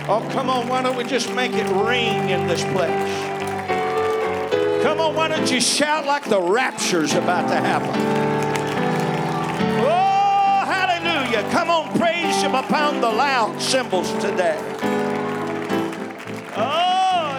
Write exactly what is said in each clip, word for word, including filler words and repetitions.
Oh, come on, why don't we just make it ring in this place? Come on, why don't you shout like the rapture's about to happen? Oh, hallelujah. Come on, praise Him upon the loud cymbals today. Oh,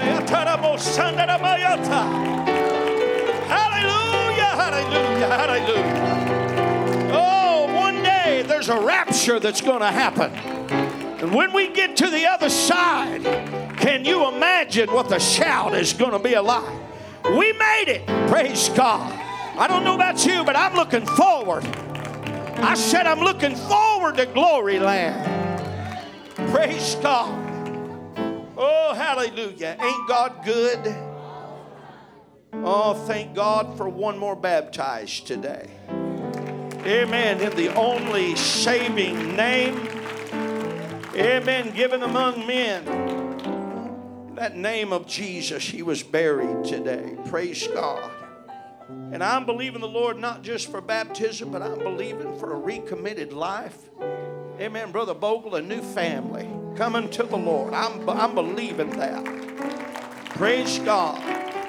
hallelujah, hallelujah, hallelujah. Oh, one day there's a rapture that's going to happen. And when we get to the other side, can you imagine what the shout is going to be like? We made it. Praise God. I don't know about you, but I'm looking forward. I said I'm looking forward to Glory Land. Praise God. Oh, hallelujah. Ain't God good? Oh, thank God for one more baptized today. Amen. In the only saving name, amen, given among men. That name of Jesus, He was buried today. Praise God. And I'm believing the Lord not just for baptism, but I'm believing for a recommitted life. Amen, Brother Bogle, a new family coming to the Lord. I'm, I'm believing that. Praise God.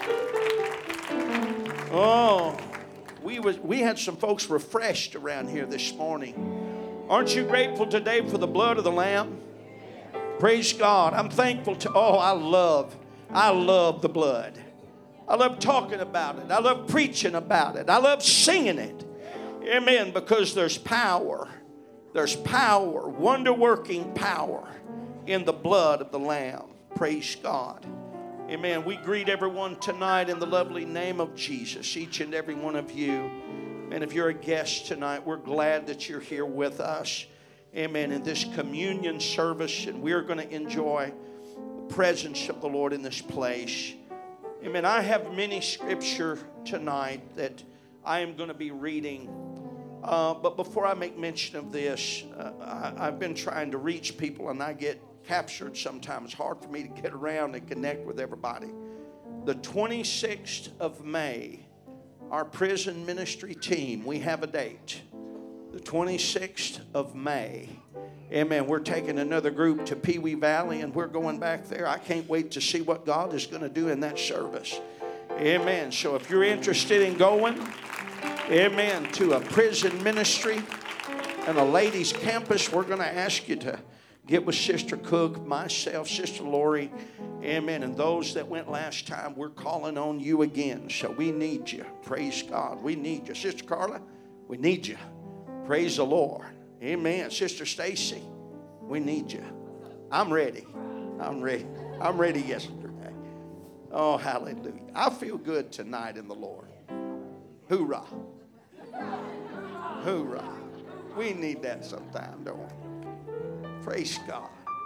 Oh, we, was, we had some folks refreshed around here this morning. Aren't you grateful today for the blood of the Lamb? Praise God. I'm thankful to, oh, I love, I love the blood. I love talking about it. I love preaching about it. I love singing it. Amen. Because there's power. There's power, wonder-working power in the blood of the Lamb. Praise God. Amen. We greet everyone tonight in the lovely name of Jesus, each and every one of you. And if you're a guest tonight, we're glad that you're here with us. Amen. In this communion service, and we're going to enjoy the presence of the Lord in this place. Amen. I have many scripture tonight that I am going to be reading. Uh, but before I make mention of this, uh, I, I've been trying to reach people, and I get captured sometimes. It's hard for me to get around and connect with everybody. The twenty-sixth of May, our prison ministry team, we have a date. The twenty-sixth of May. Amen. We're taking another group to Pee Wee Valley, and we're going back there. I can't wait to see what God is going to do in that service. Amen. So if you're interested in going, amen, to a prison ministry and a ladies' campus, we're going to ask you to get with Sister Cook, myself, Sister Lori, amen, and those that went last time. We're calling on you again. So we need you. Praise God. We need you. Sister Carla, we need you. Praise the Lord. Amen. Sister Stacy, we need you. I'm ready. I'm ready. I'm ready yesterday. Oh, hallelujah. I feel good tonight in the Lord. Hoorah. Hoorah. We need that sometime, don't we? Praise God.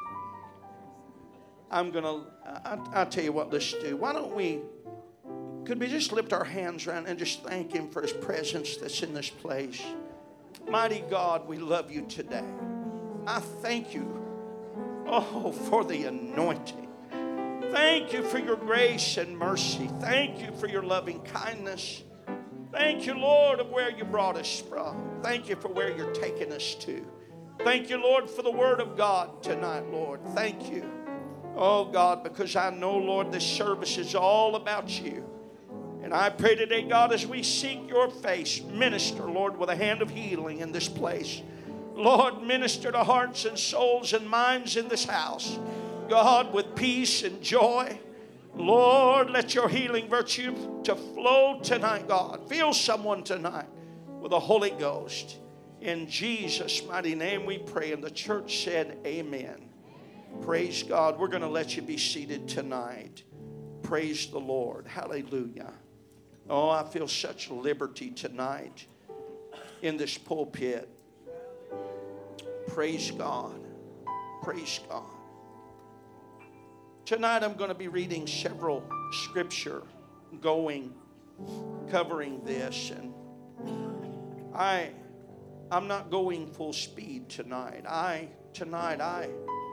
I'm going to, I'll tell you what, let's do. Why don't we, could we just lift our hands around and just thank Him for His presence that's in this place? Mighty God, we love you today. I thank you, oh, for the anointing. Thank you for your grace and mercy. Thank you for your loving kindness. Thank you, Lord, of where you brought us from. Thank you for where you're taking us to. Thank you, Lord, for the word of God tonight, Lord. Thank you. Oh, God, because I know, Lord, this service is all about you. And I pray today, God, as we seek your face, minister, Lord, with a hand of healing in this place. Lord, minister to hearts and souls and minds in this house. God, with peace and joy. Lord, let your healing virtue to flow tonight, God. Fill someone tonight with the Holy Ghost. In Jesus' mighty name we pray. And the church said, amen. Praise God. We're going to let you be seated tonight. Praise the Lord. Hallelujah. Oh, I feel such liberty tonight in this pulpit. Praise God. Praise God. Tonight I'm going to be reading several scripture going, covering this. And I, I'm not going full speed tonight. I, tonight, I,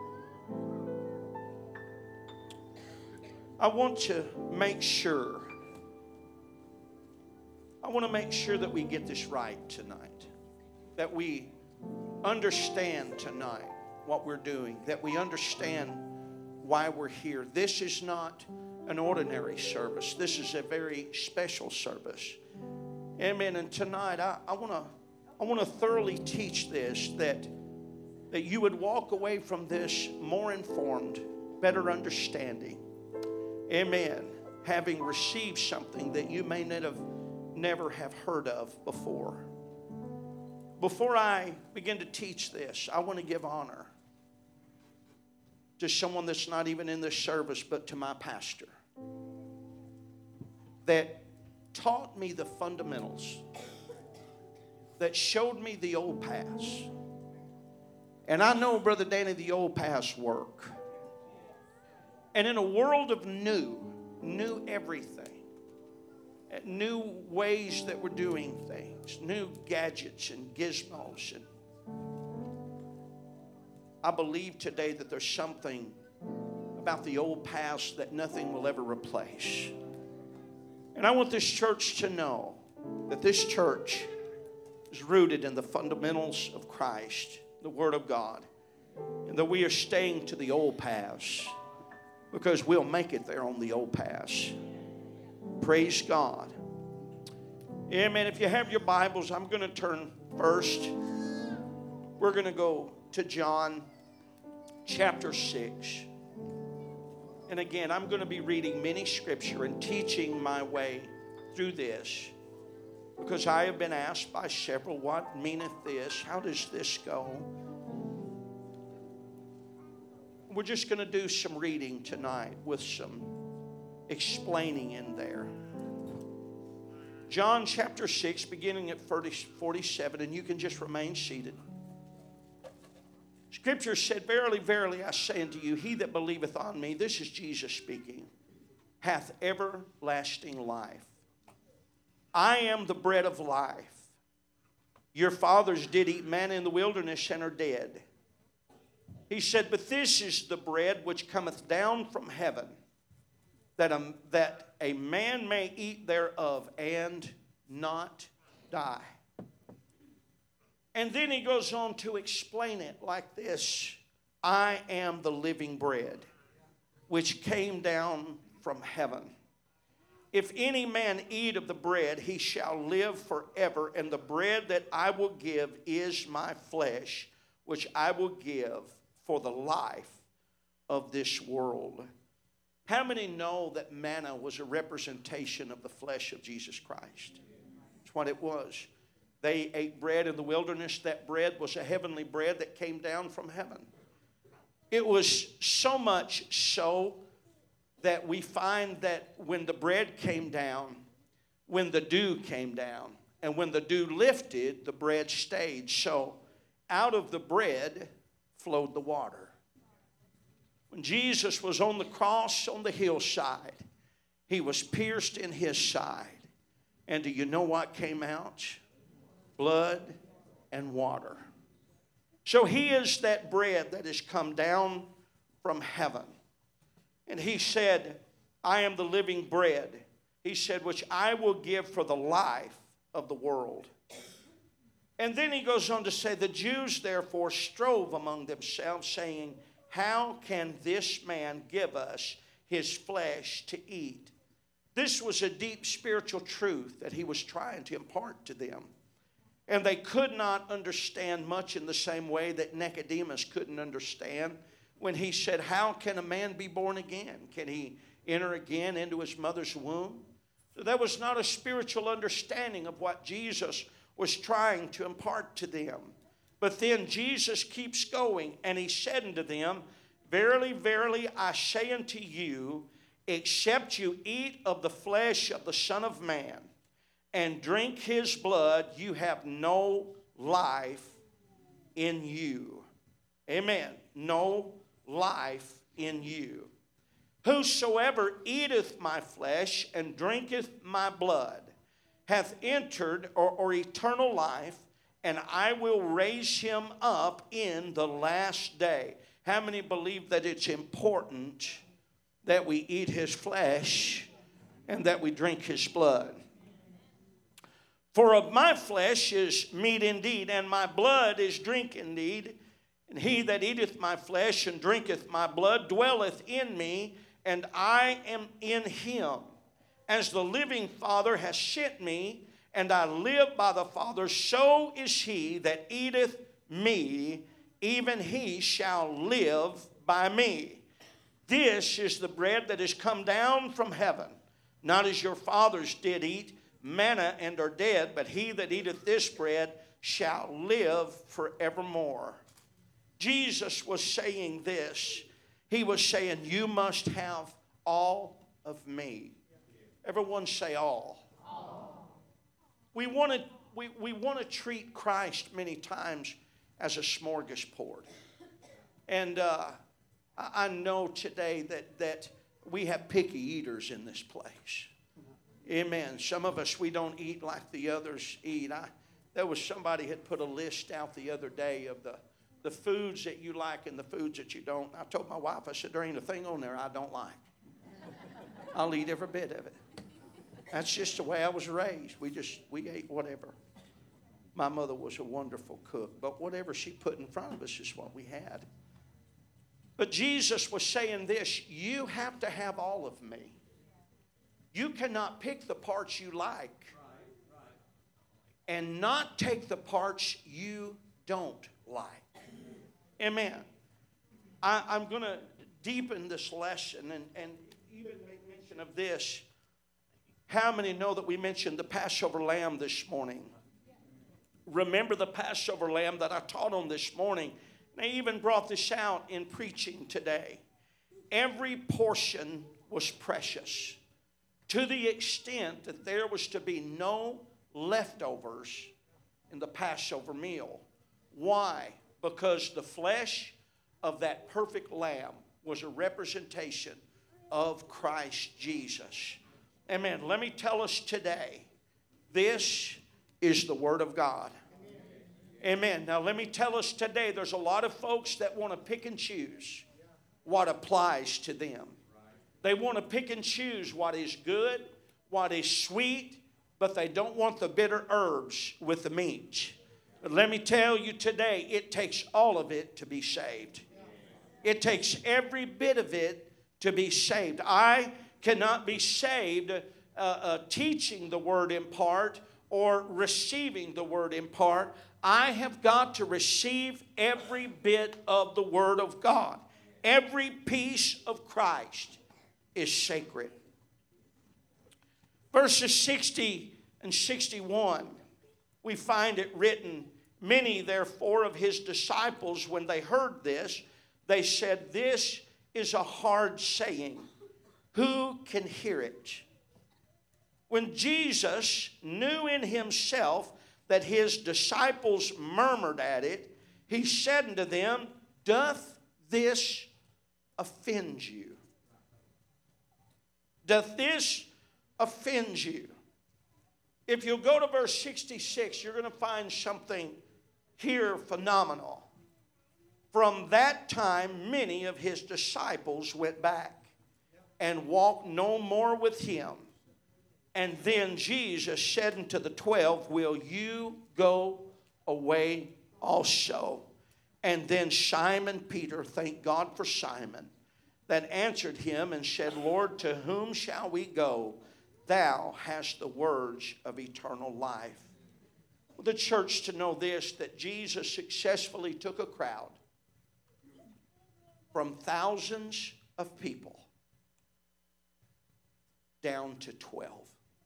I want to make sure I want to make sure that we get this right tonight, that we understand tonight what we're doing, that we understand why we're here. This is not an ordinary service. This is a very special service. Amen. And tonight I, I want to I want to thoroughly teach this, that, that you would walk away from this more informed, better understanding. Amen. Having received something that you may not have never have heard of before. Before I begin to teach this, I want to give honor to someone that's not even in this service, but to my pastor, that taught me the fundamentals, that showed me the old paths. And I know, Brother Danny, the old paths work. And in a world of new, new everything, new ways that we're doing things, new gadgets and gizmos, and I believe today that there's something about the old paths that nothing will ever replace. And I want this church to know that this church is rooted in the fundamentals of Christ, the Word of God, and that we are staying to the old paths because we'll make it there on the old paths. Praise God. Amen. If you have your Bibles, I'm going to turn first. We're going to go to John chapter six. And again, I'm going to be reading many scripture and teaching my way through this, because I have been asked by several, what meaneth this? How does this go? We're just going to do some reading tonight with some explaining in there. John chapter six, beginning at forty-seven, and you can just remain seated. Scripture said, Verily, verily, I say unto you, he that believeth on me, this is Jesus speaking, hath everlasting life. I am the bread of life. Your fathers did eat manna in the wilderness and are dead. He said, but this is the bread which cometh down from heaven, that a, that a man may eat thereof and not die. And then he goes on to explain it like this. I am the living bread which came down from heaven. If any man eat of the bread, he shall live forever. And the bread that I will give is my flesh, which I will give for the life of this world. How many know that manna was a representation of the flesh of Jesus Christ? That's what it was. They ate bread in the wilderness. That bread was a heavenly bread that came down from heaven. It was so much so that we find that when the bread came down, when the dew came down, and when the dew lifted, the bread stayed. So out of the bread flowed the water. When Jesus was on the cross on the hillside, he was pierced in his side. And do you know what came out? Blood and water. So he is that bread that has come down from heaven. And he said, I am the living bread. He said, which I will give for the life of the world. And then he goes on to say, the Jews therefore strove among themselves, saying, how can this man give us his flesh to eat? This was a deep spiritual truth that he was trying to impart to them. And they could not understand much in the same way that Nicodemus couldn't understand when he said, how can a man be born again? Can he enter again into his mother's womb? That was not a spiritual understanding of what Jesus was trying to impart to them. But then Jesus keeps going, and he said unto them, verily, verily, I say unto you, except you eat of the flesh of the Son of Man and drink his blood, you have no life in you. Amen. No life in you. Whosoever eateth my flesh and drinketh my blood hath entered or, or eternal life, and I will raise him up in the last day. How many believe that it's important that we eat his flesh and that we drink his blood? For of my flesh is meat indeed, and my blood is drink indeed. And he that eateth my flesh and drinketh my blood dwelleth in me, and I am in him. As the living Father has sent me, and I live by the Father, so is he that eateth me, even he shall live by me. This is the bread that is come down from heaven, not as your fathers did eat manna and are dead, but he that eateth this bread shall live forevermore. Jesus was saying this. He was saying, you must have all of me. Everyone say all. all. We want to we, we want to treat Christ many times as a smorgasbord. And uh, I know today that, that we have picky eaters in this place. Amen. Some of us, we don't eat like the others eat. I, there was somebody had put a list out the other day of the, the foods that you like and the foods that you don't. I told my wife, I said, there ain't a thing on there I don't like. I'll eat every bit of it. That's just the way I was raised. We just, we ate whatever. My mother was a wonderful cook, but whatever she put in front of us is what we had. But Jesus was saying this, you have to have all of me. You cannot pick the parts you like and not take the parts you don't like. Amen. I, I'm going to deepen this lesson and, and even make mention of this. How many know that we mentioned the Passover lamb this morning? Remember the Passover lamb that I taught on this morning. And I even brought this out in preaching today. Every portion was precious to the extent that there was to be no leftovers in the Passover meal. Why? Because the flesh of that perfect lamb was a representation of Christ Jesus. Amen. Let me tell us today, this is the Word of God. Amen. Now let me tell us today, there's a lot of folks that want to pick and choose what applies to them. They want to pick and choose what is good, what is sweet, but they don't want the bitter herbs with the meat. But let me tell you today, it takes all of it to be saved. It takes every bit of it to be saved. I cannot be saved uh, uh, teaching the Word in part or receiving the Word in part. I have got to receive every bit of the Word of God. Every piece of Christ is sacred. Verses sixty and sixty-one, we find it written, many therefore of his disciples, when they heard this, they said, this is a hard saying. Who can hear it? When Jesus knew in himself that his disciples murmured at it, he said unto them, doth this offend you? Doth this offend you? If you'll go to verse sixty-six, you're going to find something here phenomenal. From that time, many of his disciples went back and walked no more with him. And then Jesus said unto the twelve, will you go away also? And then Simon Peter, thank God for Simon, that answered him and said, Lord, to whom shall we go? Thou hast the words of eternal life. For the church to know this, that Jesus successfully took a crowd from thousands of people down to twelve.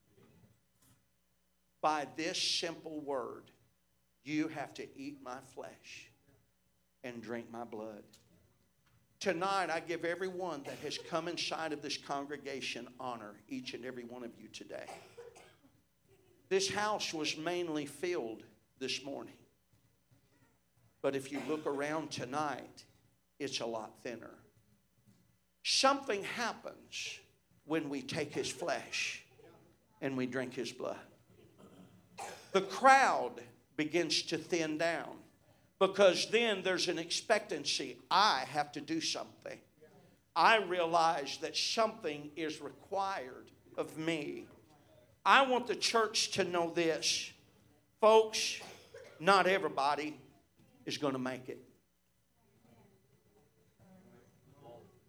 By this simple word, you have to eat my flesh and drink my blood. Tonight, I give everyone that has come inside of this congregation honor, each and every one of you today. This house was mainly filled this morning. But if you look around tonight, it's a lot thinner. Something happens when we take his flesh and we drink his blood. The crowd begins to thin down because then there's an expectancy. I have to do something. I realize that something is required of me. I want the church to know this. Folks, not everybody is going to make it.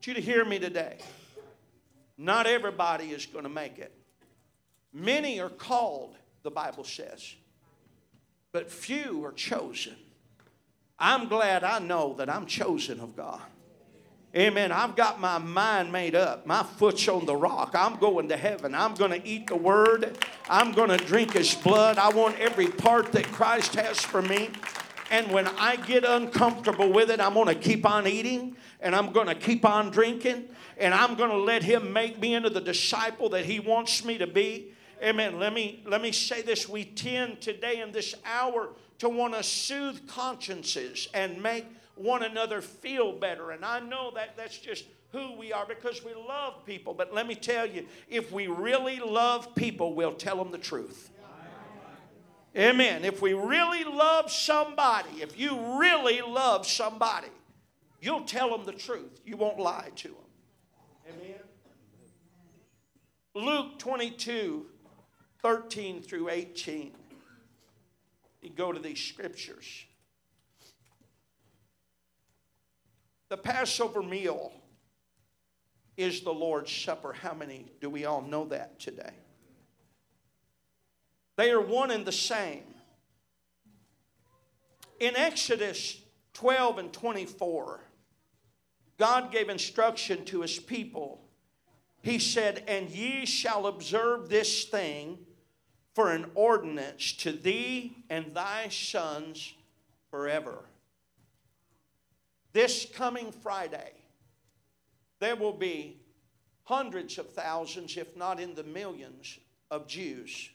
you to hear me today. Not everybody is going to make it. Many are called, the Bible says, but few are chosen. I'm glad I know that I'm chosen of God. Amen. I've got my mind made up. My foot's on the rock. I'm going to heaven. I'm going to eat the Word. I'm going to drink His blood. I want every part that Christ has for me. And when I get uncomfortable with it, I'm going to keep on eating. And I'm going to keep on drinking. And I'm going to let Him make me into the disciple that He wants me to be. Amen. Let me, let me say this. We tend today in this hour to want to soothe consciences and make one another feel better. And I know that that's just who we are because we love people. But let me tell you, if we really love people, we'll tell them the truth. Amen. If we really love somebody, if you really love somebody, you'll tell them the truth. You won't lie to them. Amen. Luke twenty-two, thirteen through eighteen. You go to these scriptures. The Passover meal is the Lord's Supper. How many do we all know that today? They are one and the same. In Exodus twelve and twenty-four, God gave instruction to His people. He said, "And ye shall observe this thing for an ordinance to thee and thy sons forever." This coming Friday, there will be hundreds of thousands, if not in the millions, of Jews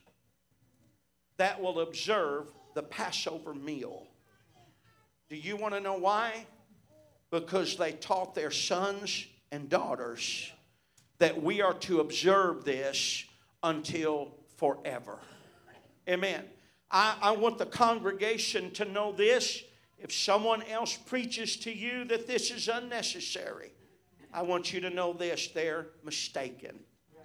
that will observe the Passover meal. Do you want to know why? Because they taught their sons and daughters that we are to observe this until forever. Amen. I, I want the congregation to know this. If someone else preaches to you that this is unnecessary, I want you to know this. They're mistaken.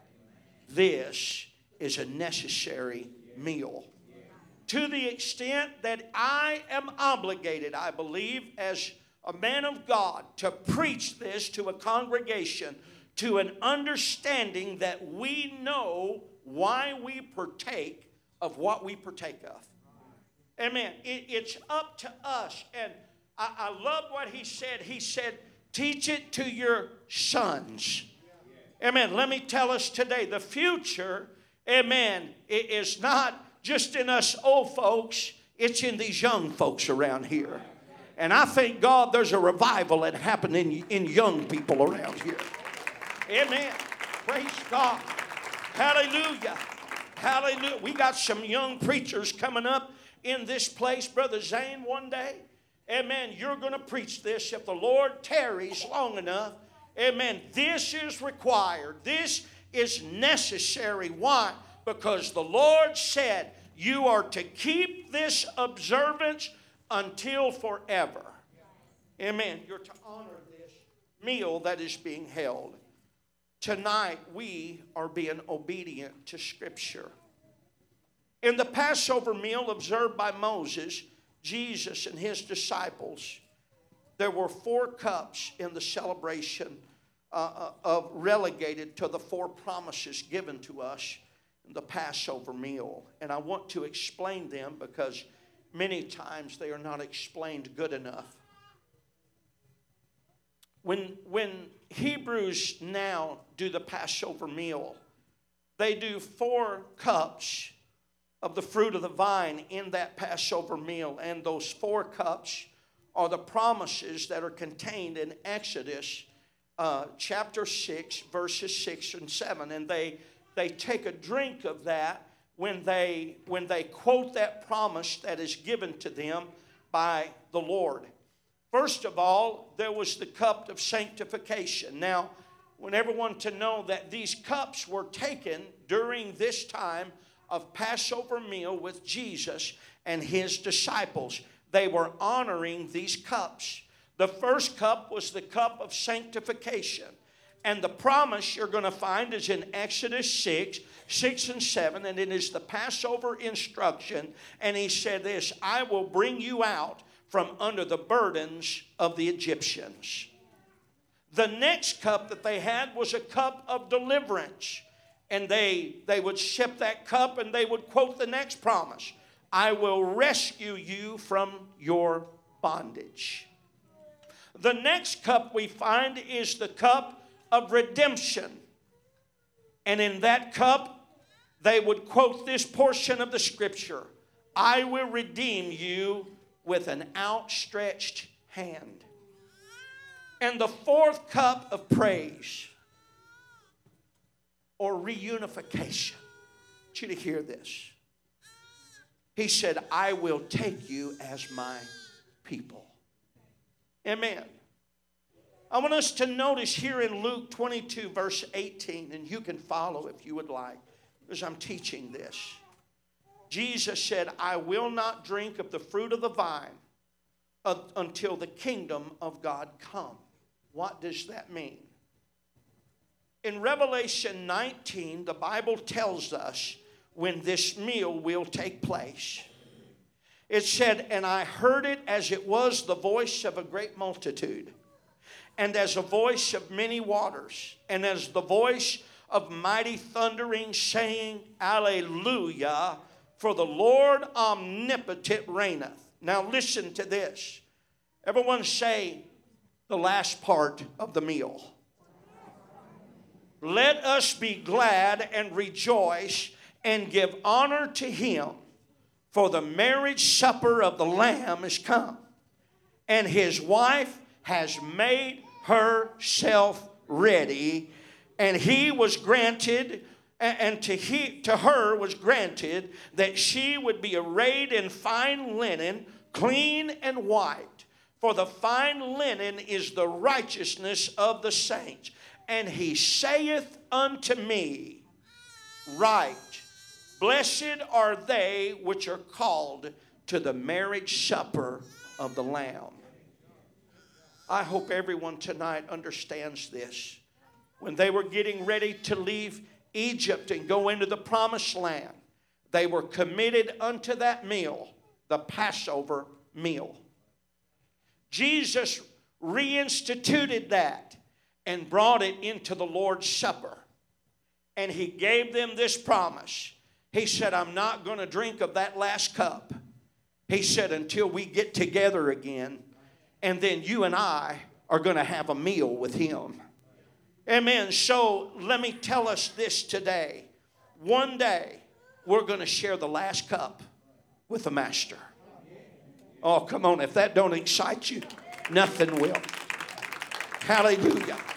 This is a necessary meal. To the extent that I am obligated, I believe, as a man of God, to preach this to a congregation, to an understanding that we know why we partake of what we partake of. Amen. It, it's up to us. And I, I love what he said. He said, teach it to your sons. Amen. Let me tell us today, the future, amen, it is not just in us old folks. It's in these young folks around here. And I thank God there's a revival that happened in, in young people around here. Amen. Praise God. Hallelujah. Hallelujah. We got some young preachers coming up in this place, Brother Zane, one day. Amen. You're going to preach this if the Lord tarries long enough. Amen. This is required. This is necessary. Why? Because the Lord said you are to keep this observance until forever. Amen. You're to honor this meal that is being held. Tonight we are being obedient to Scripture. In the Passover meal observed by Moses, Jesus and his disciples, there were four cups in the celebration uh, of relegated to the four promises given to us in the Passover meal. And I want to explain them because many times they are not explained good enough. When, when Hebrews now do the Passover meal, they do four cups of the fruit of the vine in that Passover meal. And those four cups are the promises that are contained in Exodus uh, chapter six, verses six and seven. And they, they take a drink of that when they, when they quote that promise that is given to them by the Lord. First of all, there was the cup of sanctification. Now, I want everyone to know that these cups were taken during this time of Passover meal with Jesus and his disciples. They were honoring these cups. The first cup was the cup of sanctification. And the promise you're going to find is in Exodus six, six and seven. And it is the Passover instruction. And he said this, I will bring you out from under the burdens of the Egyptians. The next cup that they had was a cup of deliverance. And they, they would sip that cup and they would quote the next promise. I will rescue you from your bondage. The next cup we find is the cup of redemption. And in that cup, they would quote this portion of the scripture. I will redeem you with an outstretched hand. And the fourth cup of praise or reunification. I want you to hear this. He said, I will take you as my people. Amen. I want us to notice here in Luke twenty-two, verse eighteen, and you can follow if you would like, as I'm teaching this. Jesus said, I will not drink of the fruit of the vine until the kingdom of God come. What does that mean? In Revelation nineteen, the Bible tells us when this meal will take place. It said, and I heard it as it was the voice of a great multitude, and as a voice of many waters, and as the voice of mighty thundering, saying, Alleluia, for the Lord omnipotent reigneth. Now listen to this. Everyone say the last part of the meal. Let us be glad and rejoice and give honor to him, for the marriage supper of the Lamb is come, and his wife has made herself ready. And he was granted, and to, he, to her was granted that she would be arrayed in fine linen, clean and white. For the fine linen is the righteousness of the saints. And he saith unto me, right, blessed are they which are called to the marriage supper of the Lamb. I hope everyone tonight understands this. When they were getting ready to leave Egypt and go into the promised land, they were committed unto that meal, the Passover meal. Jesus reinstituted that and brought it into the Lord's Supper. And he gave them this promise. He said, I'm not going to drink of that last cup. He said, until we get together again, and then you and I are going to have a meal with him. Amen. So let me tell us this today. One day, we're going to share the last cup with the Master. Oh, come on. If that don't excite you, nothing will. Hallelujah.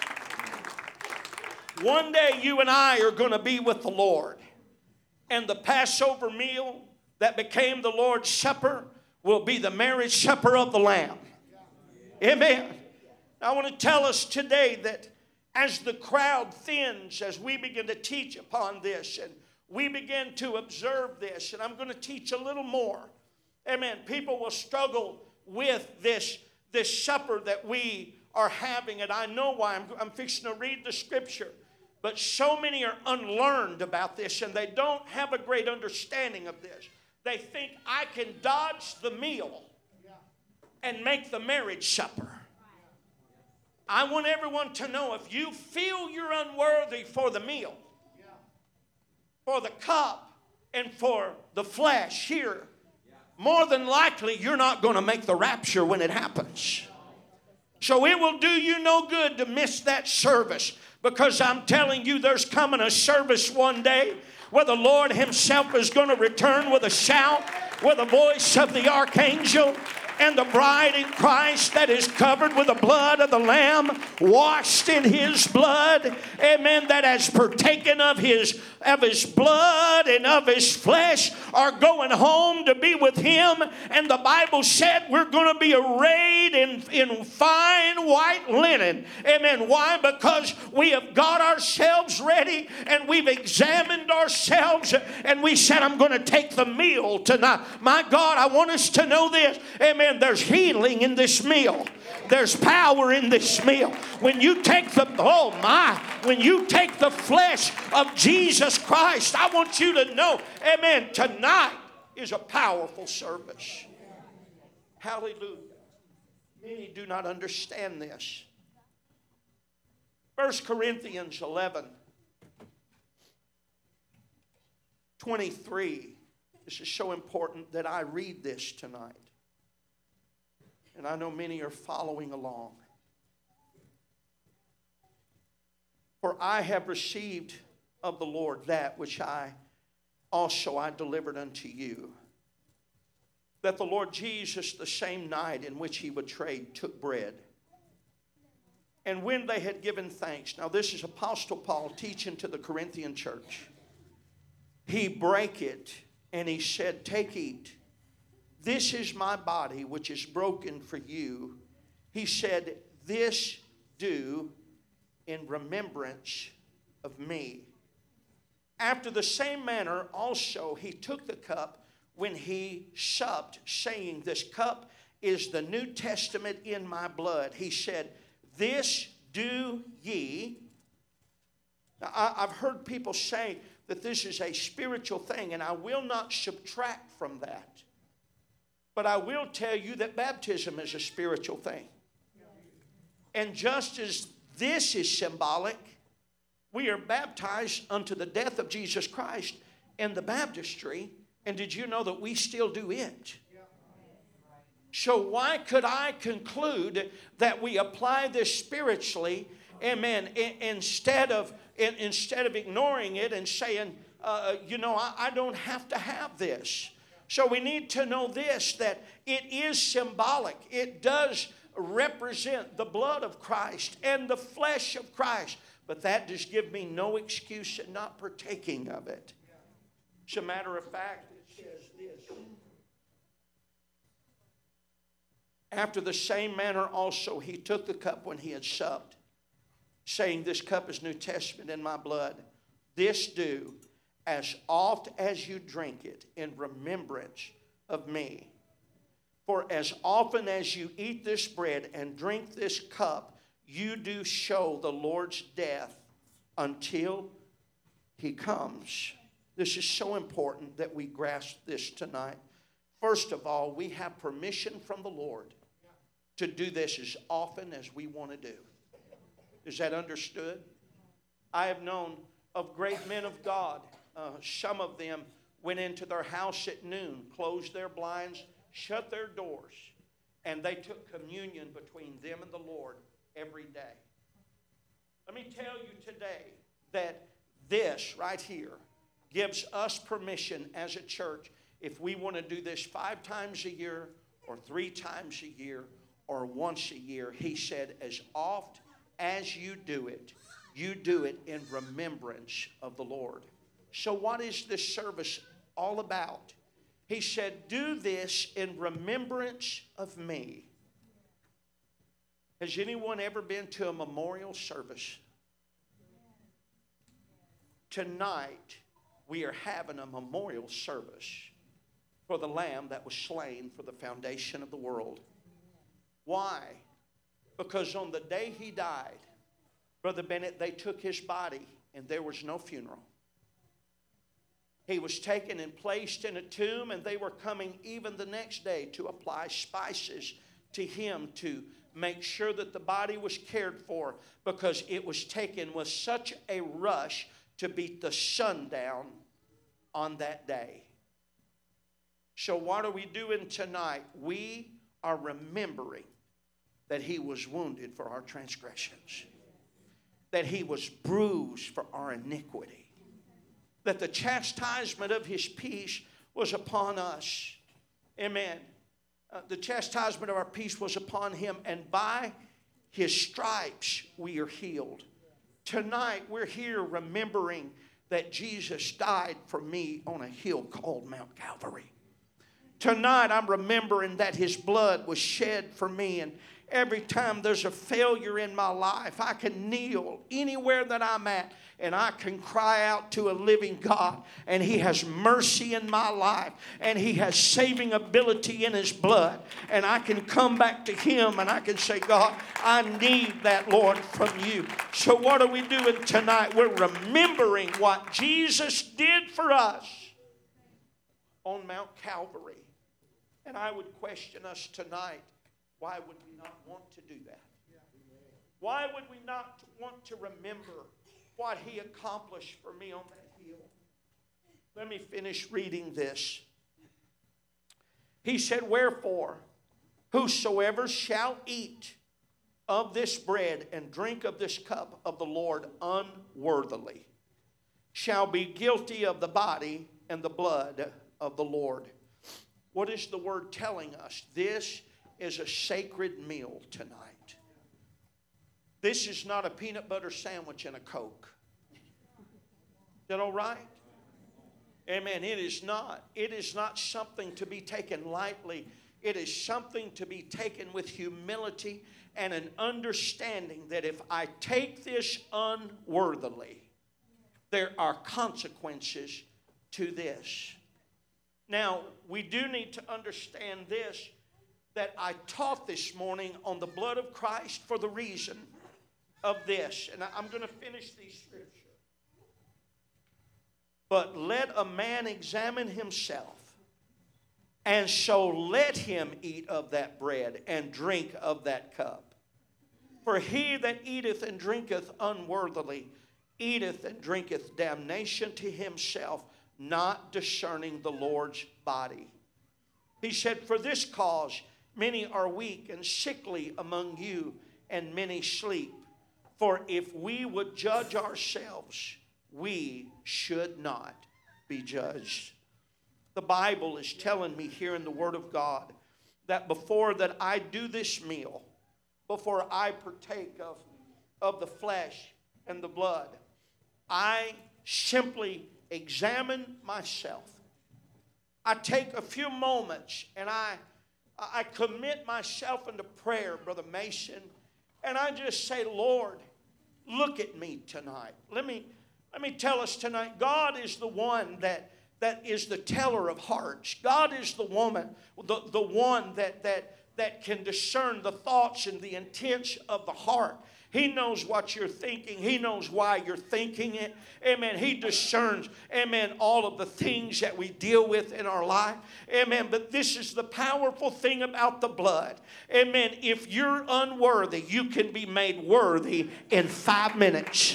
One day, you and I are going to be with the Lord. And the Passover meal that became the Lord's Supper will be the marriage supper of the Lamb. Amen. I want to tell us today that as the crowd thins, as we begin to teach upon this, and we begin to observe this, and I'm going to teach a little more. Amen. People will struggle with this, this supper that we are having, and I know why. I'm, I'm fixing to read the scripture. But so many are unlearned about this, and they don't have a great understanding of this. They think I can dodge the meal and make the marriage supper. I want everyone to know, if you feel you're unworthy for the meal, for the cup, and for the flesh here, more than likely you're not going to make the rapture when it happens. So it will do you no good to miss that service, because I'm telling you, there's coming a service one day where the Lord himself is going to return with a shout, with the voice of the archangel, and the bride in Christ that is covered with the blood of the Lamb, washed in his blood, amen, that has partaken of his, of his blood and of his flesh, are going home to be with him. And the Bible said we're going to be arrayed in, in fine white linen. Amen. Why? Because we have got ourselves ready and we've examined ourselves, and we said, I'm going to take the meal tonight. My God, I want us to know this. Amen. There's healing in this meal. There's power in this meal. When you take the, oh my, when you take the flesh of Jesus Christ, I want you to know, amen, tonight is a powerful service. Hallelujah. Many do not understand this. First Corinthians eleven, twenty-three. This is so important that I read this tonight. And I know many are following along. For I have received of the Lord that which I also I delivered unto you. That the Lord Jesus, the same night in which he betrayed, took bread. And when they had given thanks, now this is Apostle Paul teaching to the Corinthian church. He brake it and he said, take, eat. This is my body which is broken for you. He said, this do in remembrance of me. After the same manner also he took the cup when he supped, saying, this cup is the New Testament in my blood. He said, this do ye. Now, I, I've heard people say that this is a spiritual thing, and I will not subtract from that. But I will tell you that baptism is a spiritual thing. And just as this is symbolic, we are baptized unto the death of Jesus Christ in the baptistry. And did you know that we still do it? So why could I conclude that we apply this spiritually, amen, instead of, instead of ignoring it and saying, uh, you know, I, I don't have to have this. So we need to know this, that it is symbolic. It does represent the blood of Christ and the flesh of Christ. But that does give me no excuse in not partaking of it. As a matter of fact, it says this. After the same manner also he took the cup when he had supped, saying, this cup is New Testament in my blood. This do as oft as you drink it in remembrance of me. For as often as you eat this bread and drink this cup, you do show the Lord's death until he comes. This is so important that we grasp this tonight. First of all, we have permission from the Lord to do this as often as we want to do. Is that understood? I have known of great men of God. Uh, some of them went into their house at noon, closed their blinds, shut their doors, and they took communion between them and the Lord every day. Let me tell you today that this right here gives us permission as a church, if we want to do this five times a year or three times a year or once a year. He said, as oft as you do it, you do it in remembrance of the Lord. So what is this service all about? He said, do this in remembrance of me. Has anyone ever been to a memorial service? Tonight, we are having a memorial service for the Lamb that was slain for the foundation of the world. Why? Because on the day he died, Brother Bennett, they took his body and there was no funeral. He was taken and placed in a tomb, and they were coming even the next day to apply spices to him to make sure that the body was cared for, because it was taken with such a rush to beat the sun down on that day. So what are we doing tonight? We are remembering that he was wounded for our transgressions, that he was bruised for our iniquity, that the chastisement of his peace was upon us. Amen. Uh, the chastisement of our peace was upon him, and by his stripes we are healed. Tonight we're here remembering that Jesus died for me on a hill called Mount Calvary. Tonight I'm remembering that his blood was shed for me, and every time there's a failure in my life, I can kneel anywhere that I'm at and I can cry out to a living God, and he has mercy in my life, and he has saving ability in his blood, and I can come back to him and I can say, God, I need that, Lord, from you. So what are we doing tonight? We're remembering what Jesus did for us on Mount Calvary. And I would question us tonight, why would we not want to do that? Why would we not want to remember what He accomplished for me on that hill? Let me finish reading this. He said, wherefore, whosoever shall eat of this bread and drink of this cup of the Lord unworthily shall be guilty of the body and the blood of the Lord. What is the word telling us? This is a sacred meal tonight. This is not a peanut butter sandwich and a Coke. Is that all right? Amen. It is not. It is not something to be taken lightly. It is something to be taken with humility and an understanding that if I take this unworthily, there are consequences to this. Now, we do need to understand this, that I taught this morning on the blood of Christ for the reason of this. And I'm going to finish these scriptures. But let a man examine himself, and so let him eat of that bread and drink of that cup. For he that eateth and drinketh unworthily eateth and drinketh damnation to himself, not discerning the Lord's body. He said, for this cause many are weak and sickly among you, and many sleep. For if we would judge ourselves, we should not be judged. The Bible is telling me here in the Word of God that before that I do this meal, before I partake of, of the flesh and the blood, I simply examine myself. I take a few moments and I, I commit myself into prayer, Brother Mason, and I just say, Lord, look at me tonight. Let me, let me tell us tonight, God is the one that, that is the teller of hearts. God is the woman, the, the one that, that, that can discern the thoughts and the intents of the heart. He knows what you're thinking. He knows why you're thinking it. Amen. He discerns, amen, all of the things that we deal with in our life. Amen. But this is the powerful thing about the blood. Amen. If you're unworthy, you can be made worthy in five minutes.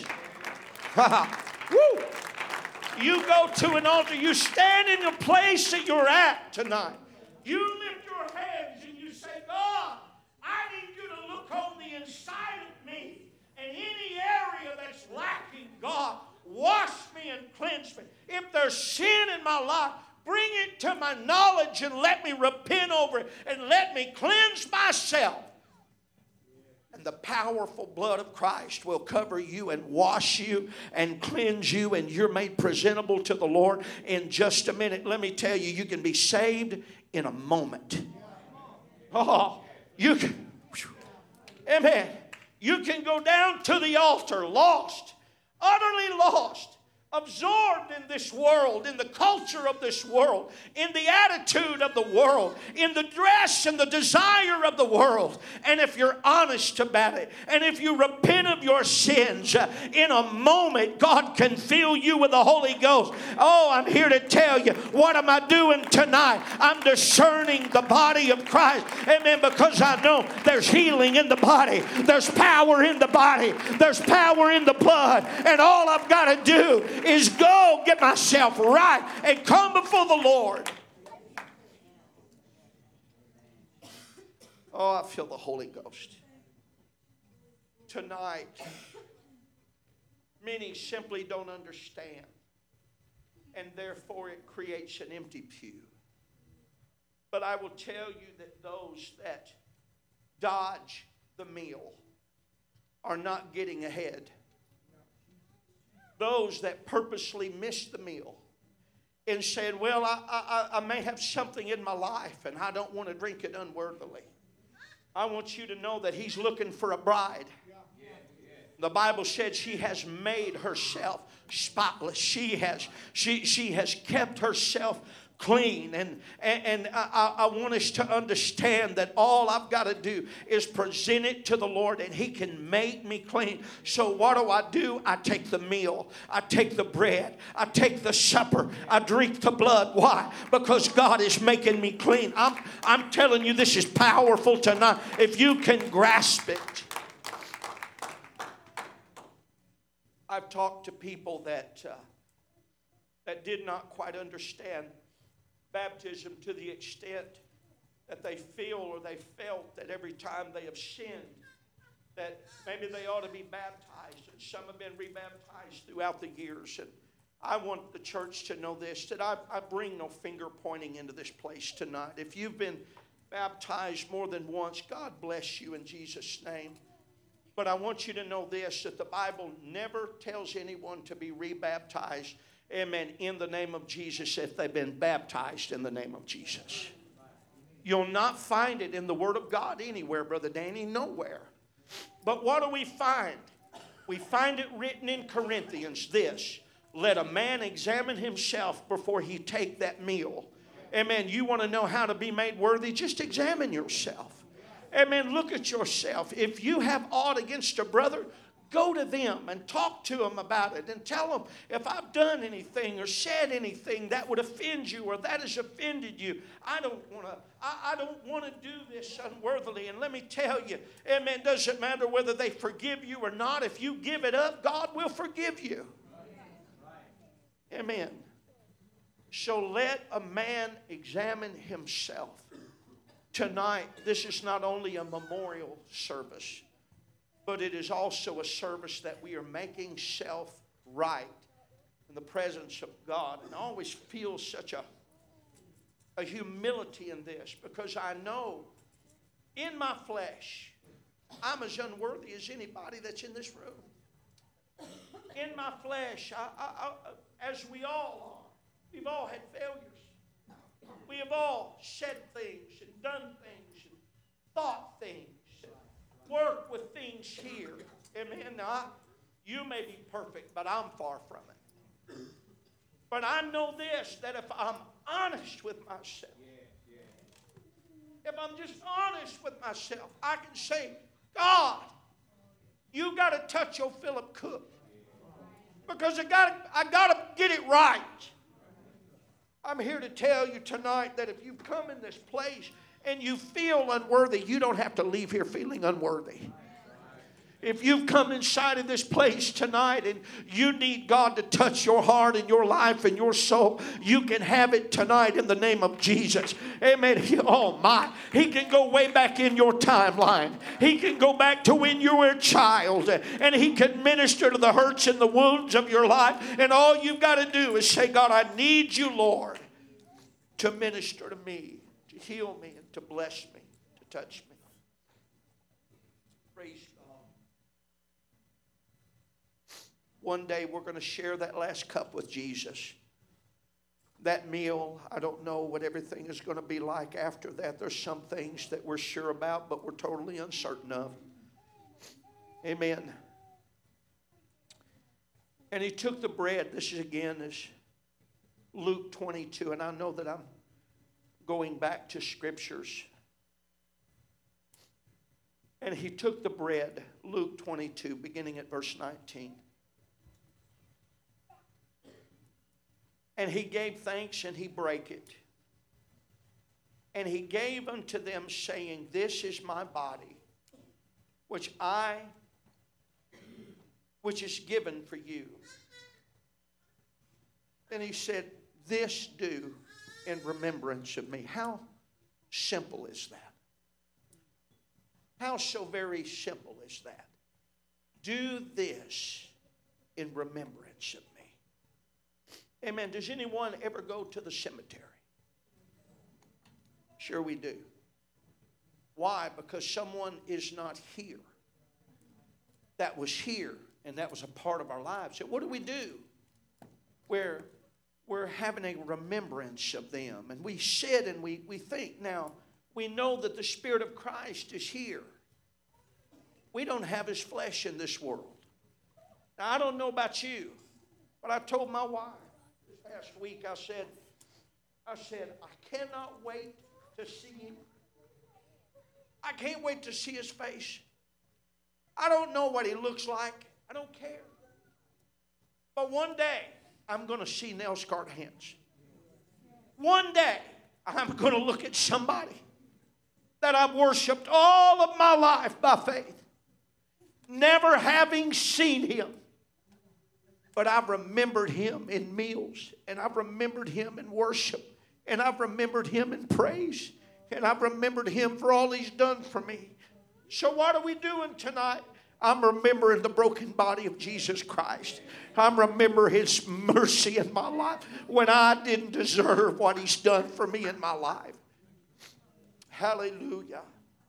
Woo! You go to an altar. You stand in the place that you're at tonight. You lift your hands and you say, God, I need you to look on the inside of me. And any area that's lacking, God, wash me and cleanse me. If there's sin in my life, bring it to my knowledge and let me repent over it. And let me cleanse myself. And the powerful blood of Christ will cover you and wash you and cleanse you, and you're made presentable to the Lord in just a minute. Let me tell you, you can be saved in a moment. Oh, you can. Amen. You can go down to the altar lost, utterly lost, absorbed in this world, in the culture of this world, in the attitude of the world, in the dress and the desire of the world. And if you're honest about it, and if you repent of your sins, uh, in a moment, God can fill you with the Holy Ghost. Oh, I'm here to tell you, what am I doing tonight? I'm discerning the body of Christ. Amen. Because I know there's healing in the body. There's power in the body. There's power in the blood. And all I've got to do is go get myself right and come before the Lord. Oh, I feel the Holy Ghost. Tonight, many simply don't understand, and therefore it creates an empty pew. But I will tell you that those that dodge the meal are not getting ahead. Those that purposely miss the meal and said, well, I, I, I may have something in my life and I don't want to drink it unworthily. I want you to know that He's looking for a bride. The Bible said she has made herself spotless. She has, she, she has kept herself clean. And, and, and I, I want us to understand that all I've got to do is present it to the Lord and He can make me clean. So what do I do? I take the meal. I take the bread. I take the supper. I drink the blood. Why? Because God is making me clean. I'm, I'm telling you, this is powerful tonight. If you can grasp it. I've talked to people that uh, that did not quite understand baptism to the extent that they feel or they felt that every time they have sinned, that maybe they ought to be baptized. And some have been rebaptized throughout the years. And I want the church to know this, that I, I bring no finger pointing into this place tonight. If you've been baptized more than once, God bless you in Jesus' name. But I want you to know this, that the Bible never tells anyone to be rebaptized, amen, in the name of Jesus if they've been baptized in the name of Jesus. You'll not find it in the Word of God anywhere, Brother Danny, nowhere. But what do we find? We find it written in Corinthians, this: let a man examine himself before he take that meal. Amen. You want to know how to be made worthy? Just examine yourself. Amen. Look at yourself. If you have aught against a brother, go to them and talk to them about it and tell them, if I've done anything or said anything that would offend you or that has offended you, I don't want to I, I don't want to do this unworthily. And let me tell you, amen, doesn't matter whether they forgive you or not. If you give it up, God will forgive you. Amen. So let a man examine himself. Tonight, this is not only a memorial service, but it is also a service that we are making self right in the presence of God. And I always feel such a, a humility in this, because I know in my flesh, I'm as unworthy as anybody that's in this room. In my flesh, I, I, I, as we all are, we've all had failures. We have all said things and done things and thought things and worked with things here. Amen. Now, I, you may be perfect, but I'm far from it. But I know this, that if I'm honest with myself, if I'm just honest with myself, I can say, God, you got to touch your Philip Cook. Because I got I got to get it right. I'm here to tell you tonight that if you come in this place and you feel unworthy, you don't have to leave here feeling unworthy. If you've come inside of this place tonight and you need God to touch your heart and your life and your soul, you can have it tonight in the name of Jesus. Amen. Oh my. He can go way back in your timeline. He can go back to when you were a child, and He can minister to the hurts and the wounds of your life. And all you've got to do is say, God, I need you, Lord, to minister to me, to heal me, and to bless me, to touch me. Praise God. One day we're going to share that last cup with Jesus. That meal, I don't know what everything is going to be like after that. There's some things that we're sure about, but we're totally uncertain of. Amen. And He took the bread. This is again is Luke twenty-two. And I know that I'm going back to scriptures. And He took the bread, Luke twenty-two, beginning at verse nineteen. And He gave thanks, and He brake it. And He gave unto them, saying, This is my body, which I, which is given for you. And He said, This do in remembrance of me. How simple is that? How so very simple is that? Do this in remembrance of me. Amen. Does anyone ever go to the cemetery? Sure we do. Why? Because someone is not here. That was here, and that was a part of our lives. And what do we do? We're, we're having a remembrance of them. And we sit and we, we think. Now, we know that the Spirit of Christ is here. We don't have His flesh in this world. Now, I don't know about you, but I told my wife this past week, I said, I said, I cannot wait to see Him. I can't wait to see His face. I don't know what He looks like. I don't care. But one day, I'm going to see nail-scarred hands. One day, I'm going to look at somebody that I've worshiped all of my life by faith, never having seen Him. But I've remembered him in meals, and I've remembered him in worship, and I've remembered him in praise, and I've remembered him for all he's done for me. So what are we doing tonight? I'm remembering the broken body of Jesus Christ. I'm remembering his mercy in my life when I didn't deserve what he's done for me in my life. Hallelujah.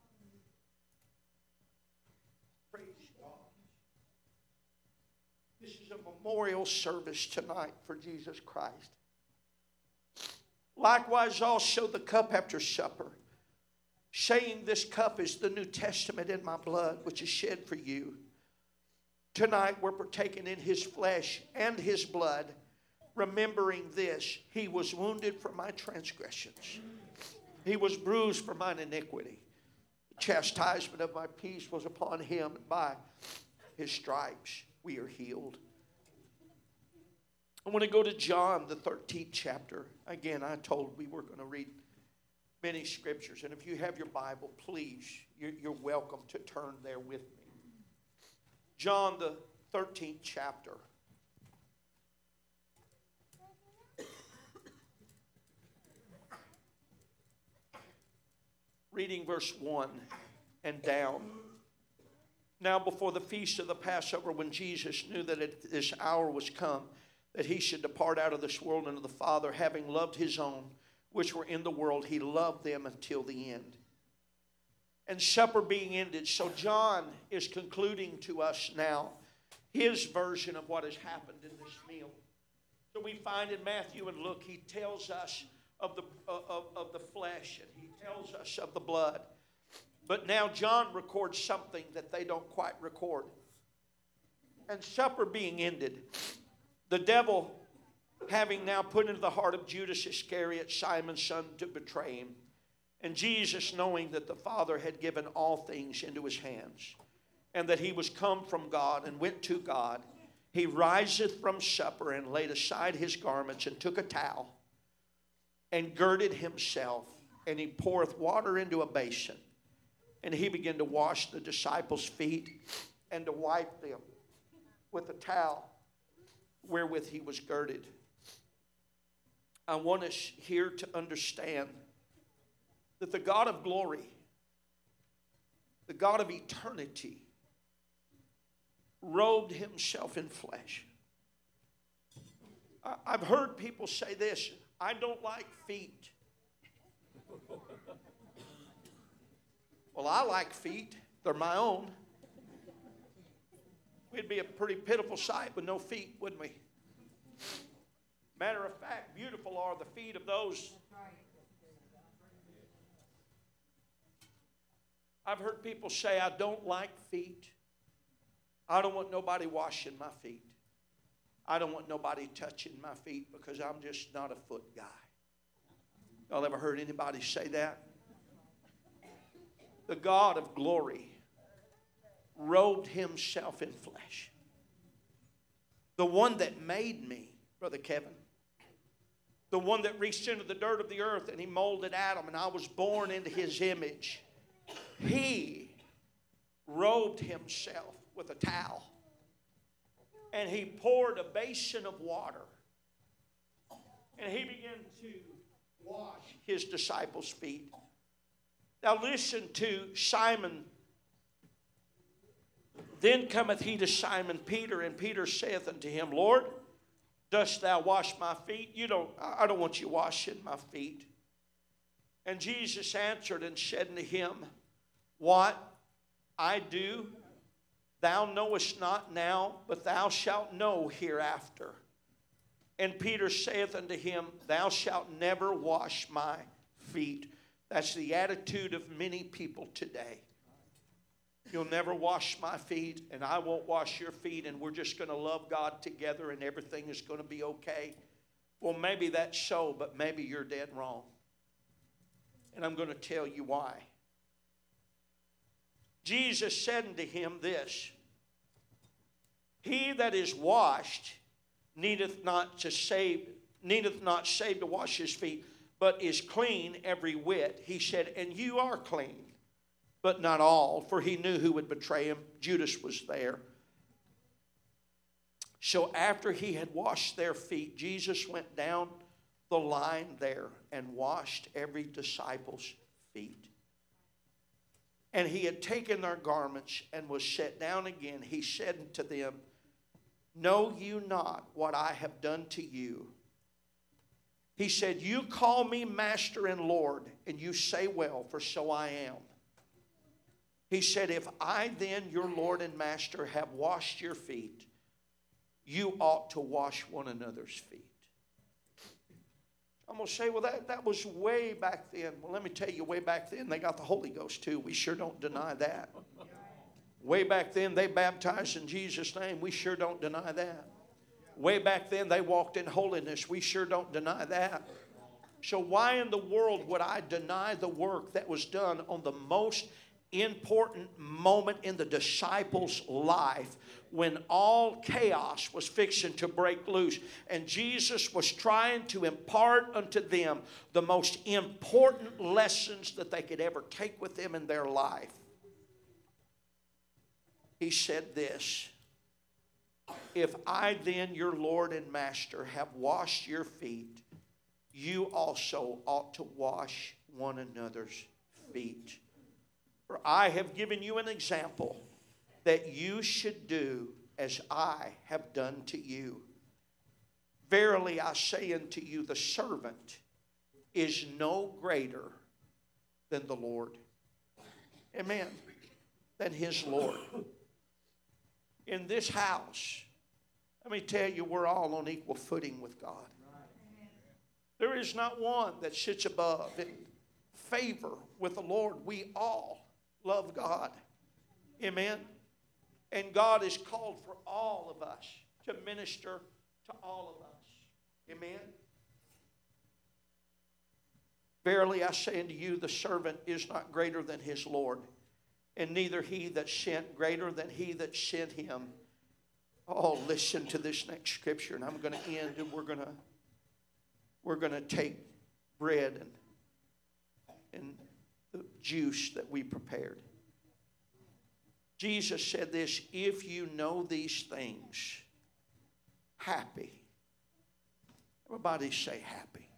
Praise God. This is a memorial service tonight for Jesus Christ. Likewise also the cup after supper, saying, this cup is the New Testament in my blood, which is shed for you. Tonight we're partaking in his flesh and his blood, remembering this: he was wounded for my transgressions, he was bruised for mine iniquity. The chastisement of my peace was upon him, and by his stripes we are healed. I want to go to John, the thirteenth chapter. Again, I told we were going to read many scriptures. And if you have your Bible, please, you're, you're welcome to turn there with me. John, the thirteenth chapter. Reading verse one and down. Now before the feast of the Passover, when Jesus knew that it, this hour was come, that he should depart out of this world unto the Father, having loved his own which were in the world, he loved them until the end. And supper being ended, so John is concluding to us now his version of what has happened in this meal. So we find in Matthew and Luke, he tells us of the, uh, of, of the flesh, and he tells us of the blood. But now John records something that they don't quite record. And supper being ended, the devil having now put into the heart of Judas Iscariot, Simon's son, to betray him, and Jesus, knowing that the Father had given all things into his hands, and that he was come from God and went to God, he riseth from supper and laid aside his garments and took a towel and girded himself, and he poureth water into a basin, and he began to wash the disciples' feet and to wipe them with the towel wherewith he was girded. I want us here to understand that the God of glory, the God of eternity, robed himself in flesh. I've heard people say this: I don't like feet. Well, I like feet. They're my own. We'd be a pretty pitiful sight with no feet, wouldn't we? Matter of fact, beautiful are the feet of those. I've heard people say, I don't like feet. I don't want nobody washing my feet. I don't want nobody touching my feet because I'm just not a foot guy. Y'all ever heard anybody say that? The God of glory robed himself in flesh. The one that made me, Brother Kevin. The one that reached into the dirt of the earth and he molded Adam and I was born into his image. He robed himself with a towel and he poured a basin of water and he began to wash his disciples' feet. Now listen to Simon. Then cometh he to Simon Peter, and Peter saith unto him, Lord, dost thou wash my feet? You don't, I don't want you washing my feet. And Jesus answered and said unto him, what I do, thou knowest not now, but thou shalt know hereafter. And Peter saith unto him, thou shalt never wash my feet. That's the attitude of many people today. You'll never wash my feet, and I won't wash your feet, and we're just going to love God together, and everything is going to be okay. Well, maybe that's so, but maybe you're dead wrong. And I'm going to tell you why. Jesus said unto him this, he that is washed needeth not to save, needeth not save to wash his feet, but is clean every whit. He said, and you are clean, but not all, for he knew who would betray him. Judas was there. So after he had washed their feet, Jesus went down the line there and washed every disciple's feet. And he had taken their garments and was set down again. He said to them, know you not what I have done to you? He said, you call me Master and Lord, and you say well, for so I am. He said, if I then, your Lord and Master, have washed your feet, you ought to wash one another's feet. I'm going to say, well, that, that was way back then. Well, let me tell you, way back then, they got the Holy Ghost too. We sure don't deny that. Way back then, they baptized in Jesus' name. We sure don't deny that. Way back then, they walked in holiness. We sure don't deny that. So why in the world would I deny the work that was done on the most important moment in the disciples' life, when all chaos was fixing to break loose and Jesus was trying to impart unto them the most important lessons that they could ever take with them in their life? He said this, if I then, your Lord and Master, have washed your feet, you also ought to wash one another's feet. For I have given you an example that you should do as I have done to you. Verily I say unto you, the servant is no greater than the Lord. Amen. Than his Lord. In this house, let me tell you, we're all on equal footing with God. There is not one that sits above in favor with the Lord. We all love God. Amen. And God is called for all of us to minister to all of us. Amen. Verily I say unto you, the servant is not greater than his Lord, and neither he that sent greater than he that sent him. Oh, listen to this next scripture, and I'm going to end, and we're going to we're going to take bread and and the juice that we prepared. Jesus said this, if you know these things, happy. Everybody say happy.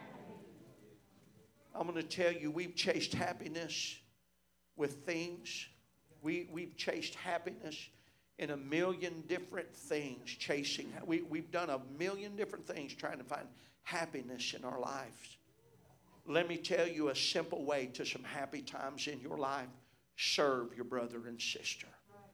I'm going to tell you, we've chased happiness with things. We, we've chased happiness in a million different things. Chasing, we, we've done a million different things trying to find happiness in our lives. Let me tell you a simple way to some happy times in your life. Serve your brother and sister.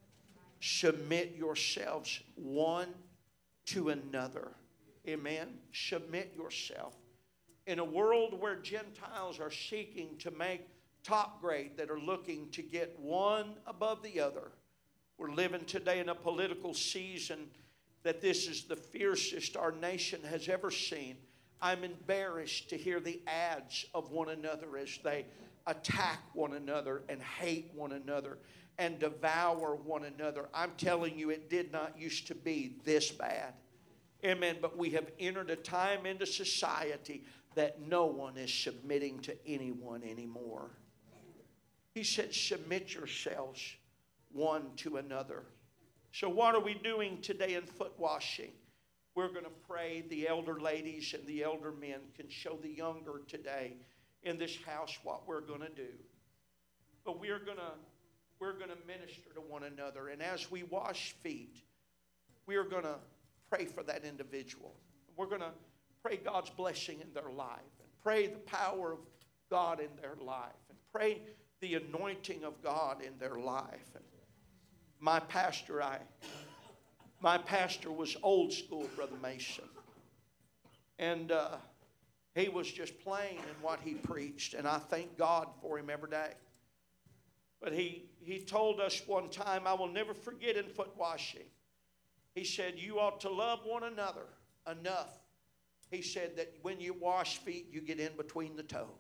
Submit yourselves one to another. Amen. Submit yourself. In a world where Gentiles are seeking to make top grade, that are looking to get one above the other, we're living today in a political season that this is the fiercest our nation has ever seen. I'm embarrassed to hear the ads of one another as they attack one another and hate one another and devour one another. I'm telling you, it did not used to be this bad. Amen. But we have entered a time into society that no one is submitting to anyone anymore. He said, submit yourselves one to another. So what are we doing today in foot washing? We're going to pray. The elder ladies and the elder men can show the younger today in this house what we're going to do. But we're going to we're going to minister to one another. And as we wash feet, we are going to pray for that individual. We're going to pray God's blessing in their life, and pray the power of God in their life, and pray the anointing of God in their life. And my pastor, I, my pastor was old school, Brother Mason, and uh, he was just plain in what he preached, and I thank God for him every day. But he he told us one time, I will never forget in foot washing. He said, you ought to love one another enough. He said that when you wash feet, you get in between the toes.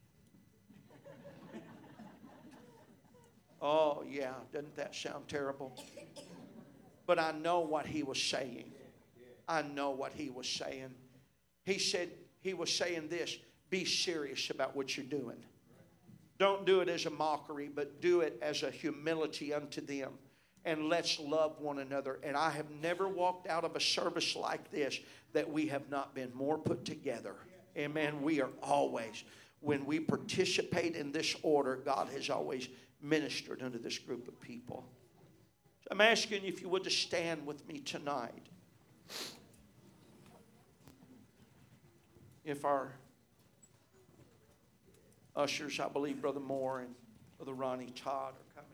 Oh, yeah, doesn't that sound terrible? But I know what he was saying. I know what he was saying. He said, he was saying this, be serious about what you're doing. Don't do it as a mockery, but do it as a humility unto them. and let's love one another. And I have never walked out of a service like this that we have not been more put together. Amen. We are always, when we participate in this order, God has always ministered unto this group of people. So I'm asking you if you would to stand with me tonight. If our ushers, I believe Brother Moore and Brother Ronnie Todd are coming.